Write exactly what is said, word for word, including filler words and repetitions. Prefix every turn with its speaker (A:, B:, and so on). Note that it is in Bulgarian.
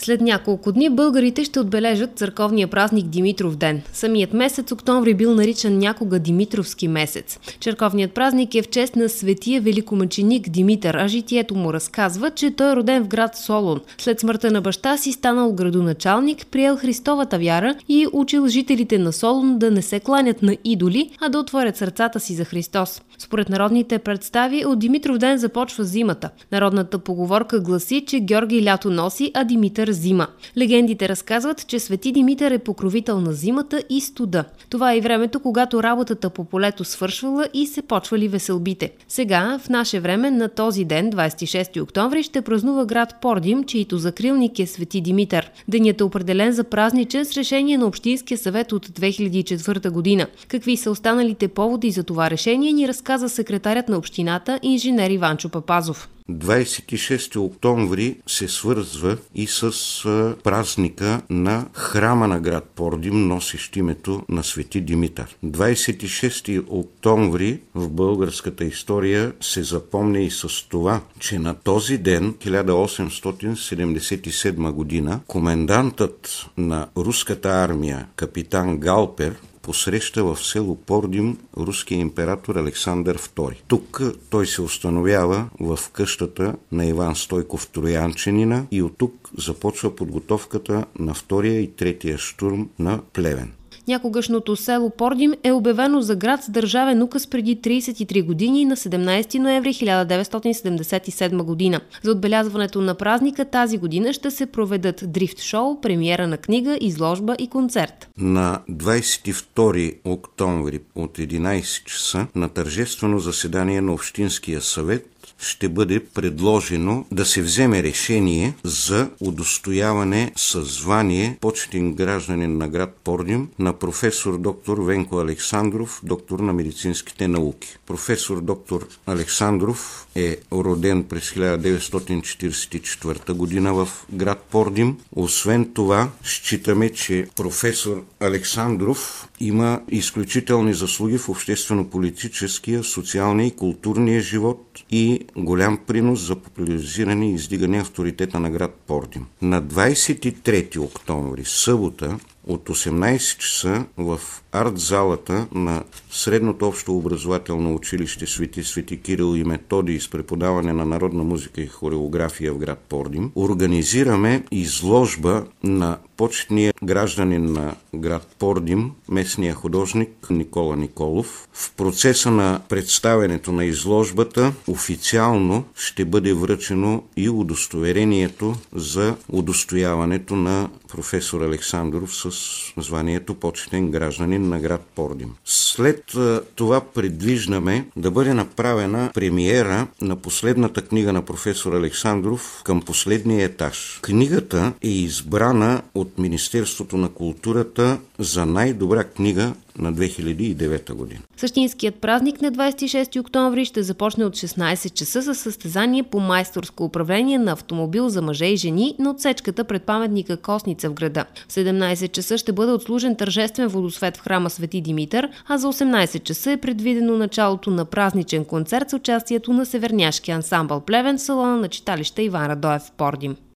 A: След няколко дни българите ще отбележат църковния празник Димитров ден. Самият месец октомври бил наричан някога Димитровски месец. Църковният празник е в чест на светия великомъченик Димитър, а житието му разказва, че той е роден в град Солун. След смъртта на баща си станал градоначалник, приел Христовата вяра и учил жителите на Солун да не се кланят на идоли, а да отворят сърцата си за Христос. Според народните представи, от Димитров ден започва зимата. Народната поговорка гласи, че Георги лято носи, а Димитър зима. Легендите разказват, че свети Димитър е покровител на зимата и студа. Това е и времето, когато работата по полето свършвала и се почвали веселбите. Сега, в наше време, на този ден, двадесет и шести октомври, ще празнува град Пордим, чийто закрилник е свети Димитър. Денят е определен за празничен с решение на Общинския съвет от две хиляди и четвърта година. Какви са останалите поводи за това решение, ни разказа секретарят на общината инженер Иванчо Папазов.
B: двадесет и шести октомври се свързва и с празника на храма на град Пордим, носещ името на свети Димитър. двадесет и шести октомври в българската история се запомня и с това, че на този ден, хиляда осемстотин седемдесет и седма година, комендантът на руската армия, капитан Галпер, посреща в село Пордим руския император Александър втори. Тук той се установява в къщата на Иван Стойков Троянчанина и от тук започва подготовката на втория и третия щурм на Плевен.
A: Някогашното село Пордим е обявено за град с държавен указ преди тридесет и три години на седемнадесети ноември хиляда деветстотин седемдесет и седма година. За отбелязването на празника тази година ще се проведат дрифт шоу, премиера на книга, изложба и концерт.
B: На двадесет и втори октомври от единадесет часа на тържествено заседание на Общинския съвет ще бъде предложено да се вземе решение за удостояване със звание почетен гражданин на град Пордим на професор доктор Венко Александров, доктор на медицинските науки. Професор доктор Александров е роден през хиляда деветстотин четиридесет и четвърта година в град Пордим. Освен това, считаме, че професор Александров има изключителни заслуги в обществено-политическия, социалния и културния живот и голям принос за популяризиране и издигане авторитета на град Пордим. На двадесет и трети октомври, събота, от осемнадесет часа в арт-залата на Средното общо образователно училище Свети Свети Кирил и Методий с преподаване на народна музика и хореография в град Пордим, организираме изложба на почетния гражданин на град Пордим, местния художник Никола Николов. В процеса на представянето на изложбата официално ще бъде връчено и удостоверението за удостояването на професор Александров с званието почетен гражданин на град Пордим. След това предвиждаме да бъде направена премиера на последната книга на професор Александров «Към последния етаж». Книгата е избрана от Министерството на културата за най-добра книга на две хиляди и девета година.
A: Същинският празник на двадесет и шести октомври ще започне от шестнадесет часа със състезание по майсторско управление на автомобил за мъже и жени на отсечката пред паметника Костница в града. В седемнадесет часа ще бъде отслужен тържествен водосвет в храма Свети Димитър, а за осемнадесет часа е предвидено началото на празничен концерт с участието на северняшки ансамбъл Плевен в салона на читалище Иван Радоев в Пордим.